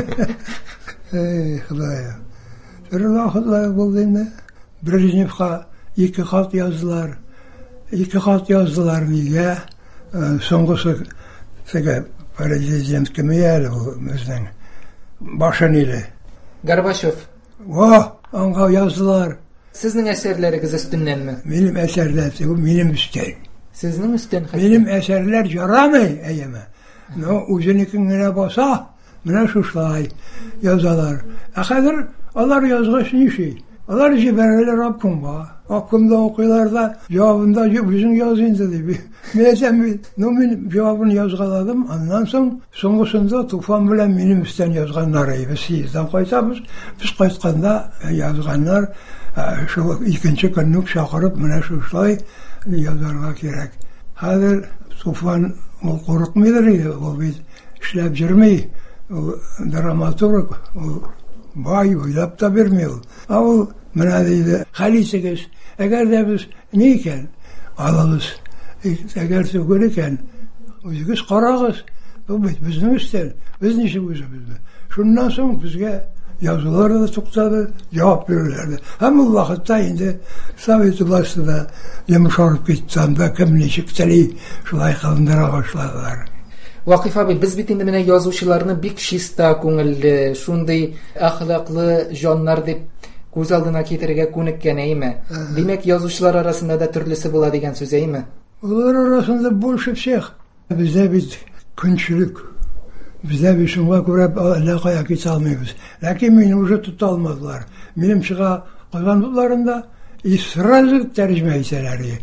Худая. Рәхәтләр булды инде. Брежневка 2 хат яздылар. 2 хат яздылар нигә? Соңгысы теге президент кемәле безнең башын иле. Горбачев. Аңга яздылар. Сезнең әсәрләрегез өстеннәнме? Минем әсәрләр, бу минем өстән. Сезнең өстен хәтта. Минем әсәрләр ярамый, үзенекен генә баса, менә шулай язалар. Хәзер алар язгач ниши? Алар җибәрәләр обкомга. Обкомда укыйлар да, җавабында үзең яз инде дип. Мин җавабын язгаладым, аннан соң соңгысында Туфан белән минем өстән язганнар иде. Сездән кайтабыз. Без кайтканда язганнар шул икенче көнне чакырып, менә шулай язарга кирәк. Хәзер Туфан ул курыкмыйдыр иде, ул бит эшләп йөрми, драматург, бай уйлап та бирми ул. Ул менә диде, хәлисегез, әгәр дә без ни икән, алыгыз, әгәр түгел икән, үзегез карагыз, бу бит безнең өстән, без ничек үзебезне. Шуннан соң безгә язулар да туктады, җавап бирәләр. Һәм ул вакытта инде Совет властында йомшарып киткән да кем ничек тели, шулай кылындыра башладылар. Вакыйф абый, без бит инде менә язучыларны бик чиста күңелле, шундый әхлаклы җаннар дип күз алдына китерергә күнеккән, Димәк, язучылар арасында да төрлесе була дигән сүз, Улар арасында больше всех. Бездә бит көнчелек. Бездә бит шуңа күрә әллә китә алмыйбыз. Ләкин мине уже тота алмадылар. Минем чыга Казанларында сразу тәрҗемә итәләр.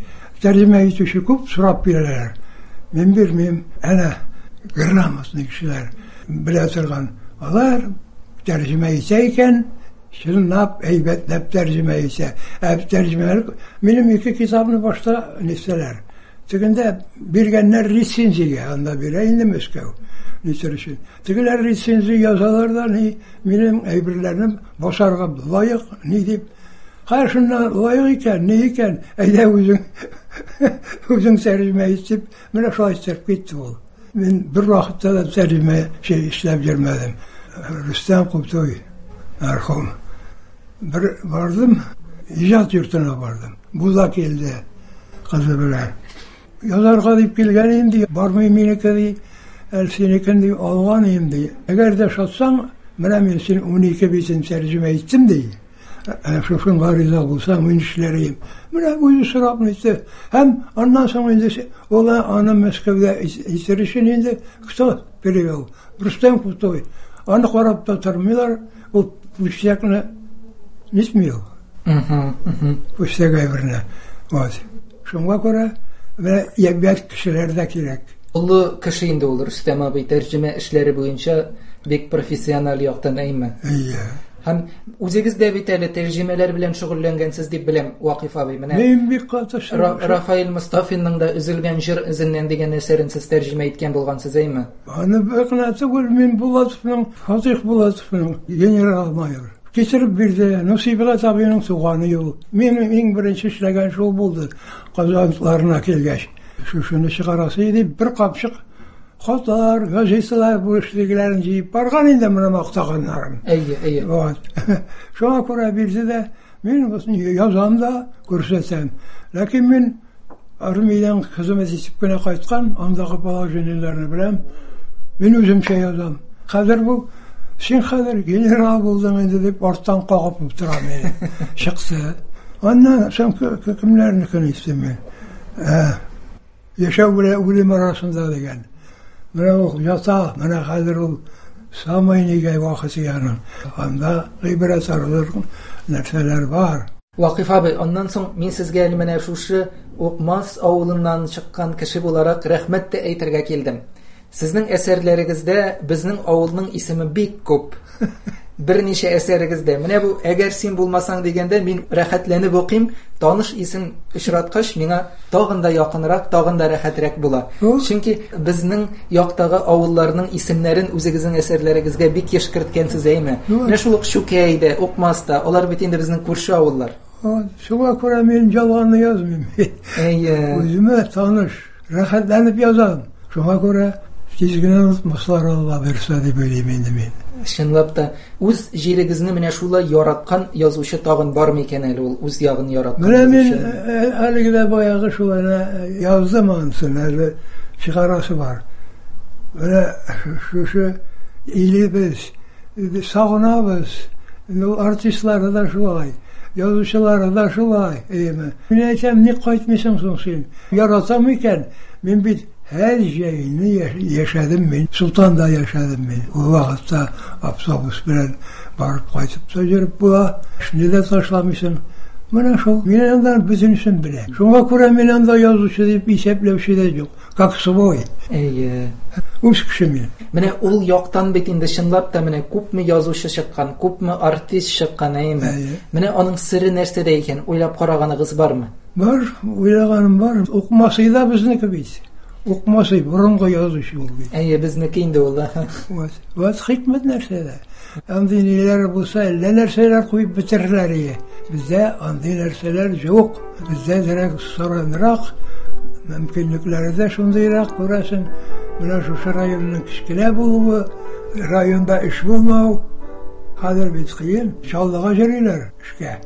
tercüme etişi kup surap bileler. Men bilmeyim, ana gırlamasın kişiler bile turgan. Olar tercüme etseyken şunlap eybetlep tercüme etse. Hep tercümeler benim iki kitabını başta listeler. Tügünde birgenler resenziye anda bire indi Moskov. Niçerişin. Tügüler resenzi yazalar da benim eybirlerim basarga layık ne deyip karşında layık iken ne iken eyde uzun tercüme etsip bana şöyle isterip gitti ol. Ben bir vakitte de tercüme işlep girmedim. Rüstem Kuptoy merhum. Bir vardım, icat yurtuna vardım. Buzak geldi kızı bile. Yazarga deyip gelgeniyim diye, barmayım yeneke diye, elsineken diye, alganıyım diye. Eğer de şatsan, ben sen 12 bizim tercüme ettim diye. Şofun gariza bulsam, inişleriyim. Ben uydu sırapını işte. Hem ondan sonra indi, ola anam Moskov'da isterişin indi, kısa periyo. Rüstem Kuptoy. Onu korap da tarmıyorlar, o puşyakını nismiyor. Puşyak evrine. Şunga göre ve yebiyat kişilerde gerek. Ulu kişi indi olur Rüstem abi tercüme işleri boyunca bek profesyonel yoktan eymi. İyi. Hem o'zingiz devletli tercümeler bilen şug'ullangansiz deb bilem Vaqif abi. Men bir qatnashdim. Rafael Mustafinning da Üzülgen jir izinden degan eserini siz tercüme etgan bo'lgansiz eymi? Ana baqnatı men Bulatovning, Fatih Bulatovning general mayor. Keçirib berdi. Nasiba tabining suğanı yo'q. Men eng birinchi ishlagan shu bo'ldi. Qozonlarına kelgach. Shuni chiqarasi edi bir qapchiq xotlar, gazetalar bu işliklerini jiyip bargan indi mına maqtaqanlarım. Eyye. Evet. Şuna göre birisi de men yazamda görsetsem. Lakin men armiyadan hizmet etip gene qaytkan, andaqı palajenilerini bilem. Men özüm şey yazam. Kadir bu sen kadir general buldun indi dep ortadan qoqıp turam meni. Çıksa. Ondan sen kimlerini kanıysın. Yaşa ölüm arasında degen. Mana o yata, mana hadir ol samayniga vaqti yani. Onda ibret arılır narsalar var. Vaqif abi, ondan soň men sizge mana şuшы Okmaz awulundan çıkkan kişi olarak rahmet de aytırga keldim. Sizning eserleringizde bizning awulning ismi bek ko'p. Bir neçe eseringizde. Mene bu eğer sen bulmasan degende men rahatlanıp okuyayım. Tanış isim işratqaş mena tagında yaqınrak, tagında rahatrak bolar. Çünkü bizning yoqdagi awullarning isimlerin o'zingizning eserlaringizga bek yashkirtgansiz eymi? Ne şuluq Şukayda, Okmazda, ular bitinde bizning ko'rshi awullar. Şuna göre men jalanını yazmayayım. Özüme tanış, rahatlanıp yazalım. Şuna göre Sizgine unutmaslar Allah verse de böyleyim endi men. Şınlap da o'z jerigizni mena şula yaratgan yozuvchi tag'in barmı ekan hali ol o'z yag'ini yaratgan. Mena men haligida boyag'i şularni yozdim ansin, hali chiqarasi var. Mena şu ilibez, sağınabız, artistlar da şulay, yazuvchilar da şulay. Men aytsam ne qaytmaysan soň sen? Yaratsam ekan, men bit her şeyini yaşadım ben. Sultan'da yaşadım ben. O vakitte avtobus bilen barıp qaytıp da жүрüp bula. Şimdi de taşlamışsın. Bana şu, menenden bütün isim bile. Şuna göre menenden yazışı deyip iseplemişi de yok. Как свой. Üç kişi men. Mene ol yoqdan betinde şınlap da mene ko'pmi yozuvchi chiqqan, ko'pmi artist chiqqan eymi? Mene onun sirri nersede ekan, o'ylab qaraganingiz bormi? Var, o'ylaganim var. O'qimasıyla bizniki bit. Okuması, burunga yazışı oldu. Bizniki indi ola. Vat hikmet nersede. Andi neler bulsa, nerseler koyup bitirirler iyi. Bizde andi nerseler yok. Bizde direkt soranırak, mümkünlükleri de şundayrak görəsin. Buna şu rayonun kişkile bulubu, rayonda iş bulmağı, hadir bitkiyin, çallığa jeriler işke.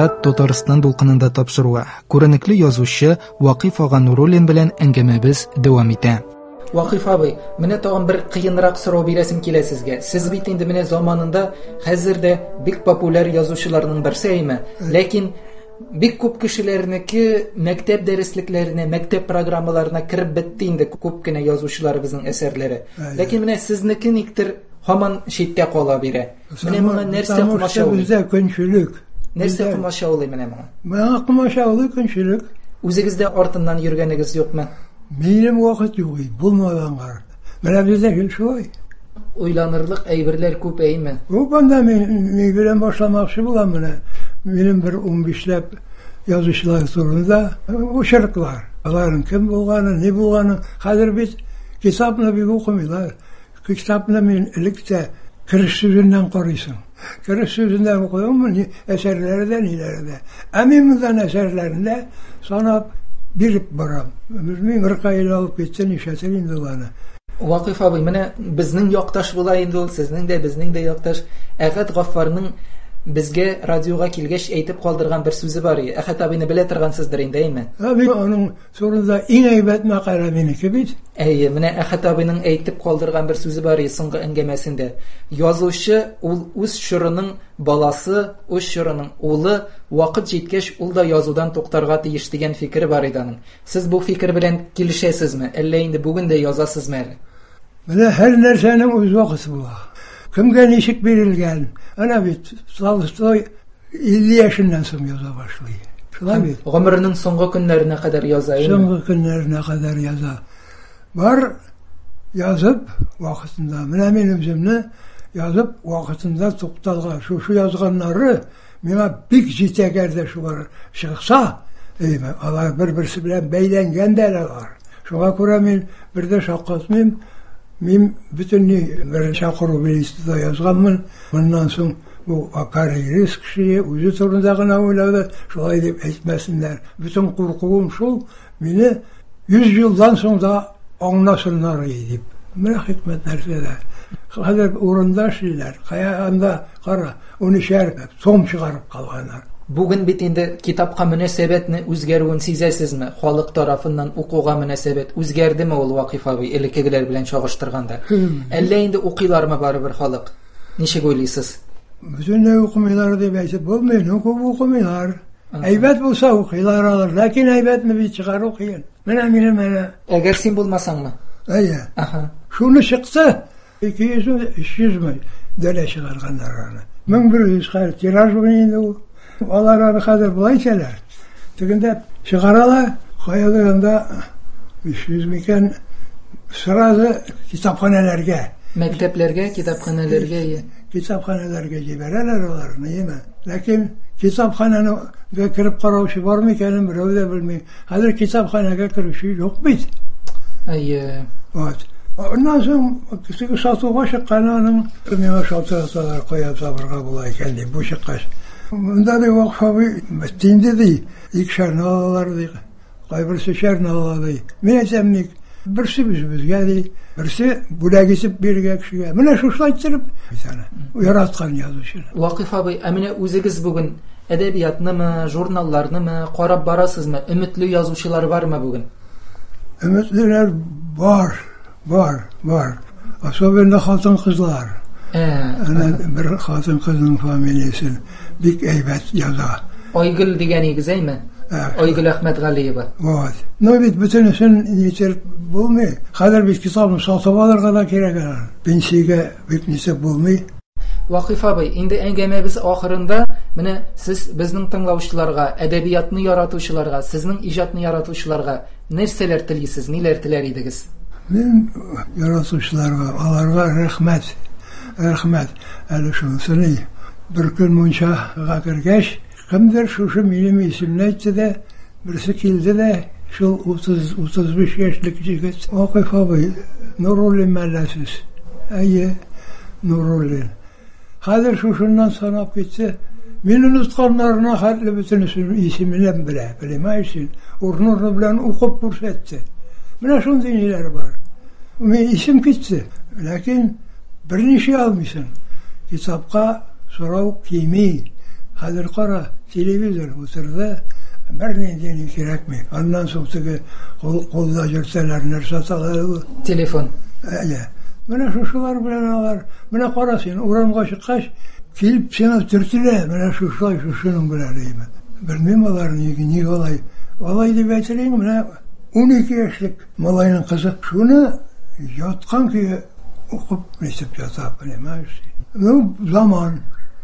Татарстан дулкынында тапшыруы. Күренекле язучы Вакиф ага Нуруллин белән әңгәмәбез дәвам итә. Вакиф абый, менә тагын бер кыенрак сорау бирәсем килә сезгә. Сез бит инде менә заманында хәзердә бик популяр язучыларның берсе әйме, ләкин бик күп кешеләрнеке мәктәп дәреслекләренә, мәктәп программаларына кирип бетте инде күп кенә язучыларыбызның әсәрләре. Ләкин менә сезнеке никтер һаман читкә кала бирә. Менә моңа нәрсә кумашаулый? Бездә көнчелек. Нәрсә кумашаулый менә моңа? Моңа кумашаулый көнчелек. Үзегездә артыннан йөргәнегез юкмы? Минем вакыт юк, булмагангар. Менә бездә шулай. Уйланырлык әйберләр күп әйме. Бу банда мин белән башламакчы булам менә. Минем бер 15ләп язучылар турында очерклар. Аларның кем булганы, ни булганы, хәзер бит китапны бик укымыйлар. Китапны мин электә кириш сүзеннән карыйсың. Кириш сүзеннән укыймын, әсәрләрдә, ниләрдә. Ә мин мондан әсәрләрендә санап биреп барам. Мин рәкайла алып китсен, ишәтер инде уларны. Вакиф абый, менә безнең якташ була инде ул, сезнең дә якташ. Әхәт Гаффарның безгә радиога килгәч әйтеп калдырган бер сүзе бар иде. Әхәт абыйны белә торгансыздыр инде, әйме? Мин аның турында иң әйбәт мәкалә минеке бит. Әйе, менә Әхәт абыйның әйтеп калдырган бер сүзе бар иде соңгы әңгәмәсендә. Язучы ул үз чорының баласы, үз чорының улы, вакыт җиткәч ул да язудан туктарга тиеш дигән фикер бар иде аның. Сез бу фикер белән килешәсезме? Әллә инде бүген дә язасызмы әле? Менә һәр нәрсәнең үз вакыты була. Кемгә ничек бирелгән? Ана бит Толстой 50 яшеннән соң яза башлый. Шулай бит. Гомеренең соңгы көннәренә кадәр яза. Соңгы көннәренә кадәр яза. Бар язып вакытында, менә мин үземне язып вакытында тукталган. Шу язганнары миңа бик җитәгәрдә шулар чыкса, алар бер-берсе белән бәйләнгән дә алар. Шуңа күрә мин бердә шаккатмыйм. Мин бөтенләй бер чакыру билетida язганмын. Моннан соң бу карьерист кеше үзе турында гына уйлады, шулай дип әйтмәсеннәр. Бүтән куркуым шул, мине 100 елдан соң да аңласыннар дип. Менә хикмәт нәрсәдә. Хәзер урында шиләр, каяганда кара, 13 сом чыгарып калганнар. Бүген бит инде китапка мөнәсәбәтне үзгәрүен сизәсезме? Халык тарафыннан укуга мөнәсәбәт үзгәрдеме ул Вакиф абый элеккегеләр белән чагыштырганда? Әллә инде укыйлармы барыбер халык? Ничек уйлыйсыз? Бөтенләй укымыйлар дип әйтеп булмый, күп укымыйлар. Әйбәт булса укыйлар алар, ләкин әйбәтне бит чыгару кыен. Менә. Әгәр син булмасаңмы? Әйе. Шуны чыкса, 200-300 мең дәлә чыгарганнар аны. 1100 тираж инде ул. Алар аны хәзер булай итәләр. Тегендә чыгаралар, каядаганда 500 микән сразу китапханәләргә. Мәктәпләргә, китапханәләргә. Китапханәләргә җибәрәләр аларны, яме. Ләкин китапханәне кирип караучы бармы икәнен берәү дә белми. Хәзер китапханәгә керүче юк бит. Әйе. Вот. Ondan sonra kısık satığa çıkanların meyve satıyorlar, koyup sabırga bulayı kendi bu çıkış. Bunda da vakfı bittiğinde de ilk şernalar değil, kaybırsı şernalar değil. Meysemlik birisi biz geldi, birisi buraya geçip bir kişiye. Mene şuşlaytırıp bir tane yaratkan yazışını. Vakif abi, emine özünüz bugün edebiyatını mı, jurnallarını mı qarab barasızmı? Ümitli yazışılar var mı bugün? Ümitliler var. Var. Особенно хатын кызлар. Ana bir хатын кызның фамилиясын бик әйбәт яза. Айгөл дигәнегез әйме? Айгөл Әхмәтгалиева. Вот. Но бит бөтенесен ничек булмый. Хәзер бит китапны сатып алырга да кирәк. Пенсиягә бит ничек булмый. Вакиф абый, инде әңгәмәбез ахырында менә сез безнең тыңлаучыларга, әдәбиятны яратучыларга, сезнең иҗатны яратучыларга нәрсәләр телисез, ниләр теләр идегез? Мен яратучыларга, аларга рәхмәт. Әле шунысыны бер көн мунчага кергәч, кемдер шушы минем исемне әйтте дә, берсе килде дә, шул 30-35 яшьлек җегет. Вакыйф абый, Нуруллин мәлләсез. Әйе, Нуруллин. Хәзер шушыннан санап китсә, мин онытканнарына хәтле бөтен исемләрен белә, белмәйсең. Урын белән укып күрсәтте. Менә шундый ниләр бар. Мен исем китте, ләкин берничә алмыйсың. Китапка сорау кими. Хәзер кара, телевизор утырды, бернинди ни кирәкми. Аннан соң теге кулда жүрсәләр нәрсә саталар. Телефон. Менә шушылар белән алар. Менә кара син, урамга чыккач, килеп сиңа төртелә, менә шушының белән әйме. Белмим алар ни алай. Алай дип әйтеләң, менә 12 яшьлек малайның кызы шуны яткан көе укып нисеп ята, понимаешь? Ну, zaman.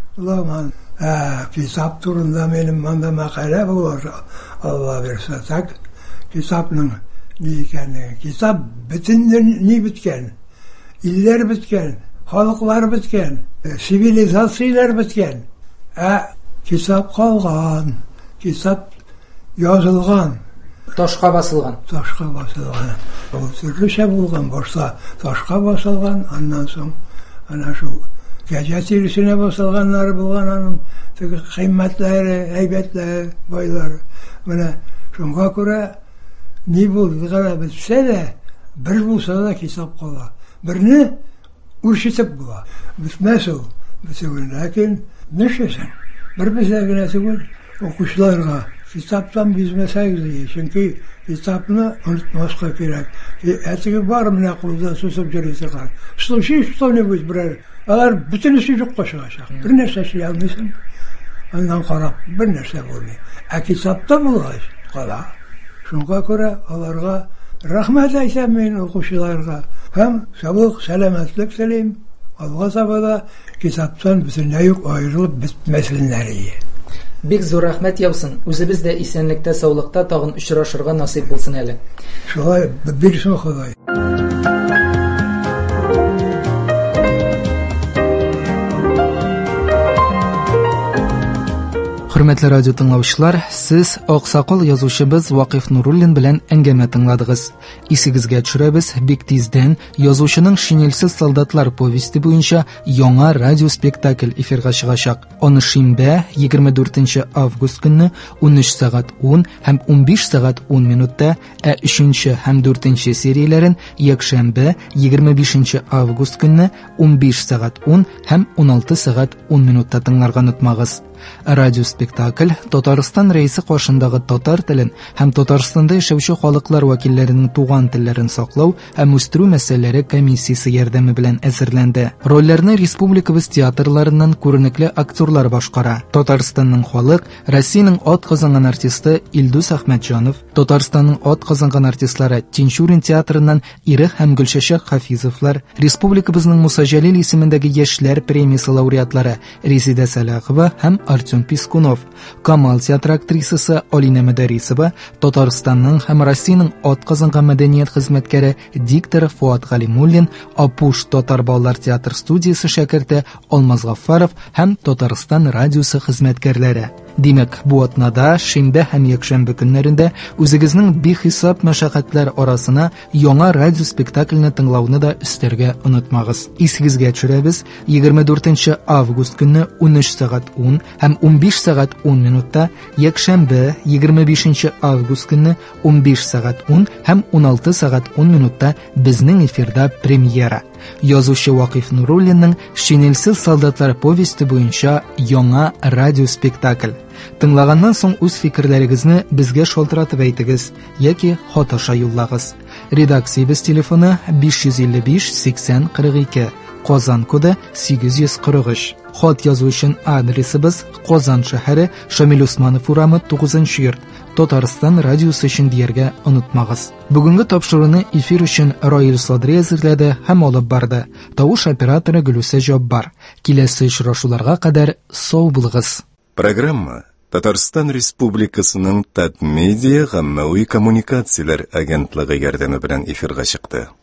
Kitap turunda benim manda makale var. Allah verse tak. Kitapның ni икәнлеген. Kitap bütünler ni bitken. İller bitken, halklar bitken, sivilizasiyalar bitken. Kitap kalgan, kitap yazılgan. Ташка басылган. Ташка басылган. Ул төрлечә булган, башта ташка басылган, аннан соң ана шу газет ирисенә басылганнары булган, аның теге кыйммәтләре, әйбәтләре, байлары. Менә шуңа күрә ни булды гына бетсә дә, бер булса да китап кала. Берне үрчетеп була. Бетмәс ул. Ләкин нишәсен? Бер безгә генә түгел, укучыларга kitaptan bizmeseydi. Çünkü kitapını unutmaska gerek. Etki var mı ne kulda susub görüyorsak. Şu ne bu birer. Alar bütün işi çok koşacak. Bir nerse şey almışsın. Ondan qarab bir nerse bulmuyor. Kitapta bulur. Qala. Şunga göre alarga rahmet etsem men okuşularga. Hem sabık selametlik selim. Alga sabada kitaptan bütün ne yok ayrılıp bitmesinleri. Бик зур рәхмәт яусын. Үзебез дә исәнлектә, саулыкта тагын очрашырга насыйп булсын әле. Шулай бирсен Ходай. Hürmetli radyo tыңлаучылар, siz Аксакал язучыбыз Вакиф Нуруллин белән әңгәмә тыңладыгыз. Исегезгә төшерәбез, бик тиздән язучының Шинельсез солдатлар повести буенча яңа радио спектакль эфирга чыгачак. Аны шимбә 24 август көнне 13 сәгать 10 һәм 15 сәгать 10 минутта, 3 һәм 4 серияләрен якшәмбә 25 август көнне 15 сәгать 10 һәм 16 сәгать 10 минутта тыңларга онытмагыз. Радио спектакль Татарстан рәисе кашындагы татар телен һәм Татарстанда яшәүче халыклар вәкилләренең туган телләрен саклау һәм үстерү мәсьәләләре комиссиясе ярдәме белән әзерләнде. Рольләрне республикабыз театрларыннан күренекле актерлар башкара. Татарстанның халык, Россиянең ат казанган артисты Илдус Әхмәтҗанов, Татарстанның ат казанган артистлары Тинчурин театрыннан Ирек һәм Гөлшәшәк Хафизовлар, республикабызның Муса Җәлил исемендәге яшьләр премиясе лауреатлары Резида Салахова һәм Артем Пискунов, Камал театр актрисасы Алина Мәдәрисова, Татарстанның һәм Россиянең ат казанган мәдәният хезмәткәре диктор Фуат Галимуллин, Апуш татар балалар театр студиясе шәкерте Алмаз Гафаров һәм Татарстан радиосы хезмәткәрләре. Димәк, бу атнада шимбә һәм якшәмбе көннәрендә үзегезнең бихисап мәшәкатьләр арасына яңа радио спектакльне тыңлауны да өстәргә онытмагыз. Исегезгә төшерәбез, 24 август көнне 13 сәгать 10 һәм 15 сәгать 10 минутта, якшәмбе 25 август көнне 15 сәгать 10 һәм 16 сәгать 10 минутта безнең эфирда премьера. Язучы Вакиф Нуруллинның Шинельсез солдатлар повести буенча яңа радио спектакль. Тыңлаганнан соң үз фикерләрегезне безгә шалтыратып әйтегез яки хат аша юллагыз. Редакциябез телефоны 555 80 42, Казан коды 843. Хат язу өчен адресыбыз Казан шәһәре, Шамил Усманов урамы 9-нчы йорт. Татарстан радиосы өчен дияргә онытмагыз. Бүгенге тапшыруны эфир өчен Раил Садри әзерләде һәм алып барды. Тавыш операторы Гөлүсә Җаббар. Киләсе очрашуларга кадәр сау булыгыз. Программа Татарстан Республикасының Татмедиа гаммәви коммуникацияләр агентлыгы ярдәме белән эфирга чыкты.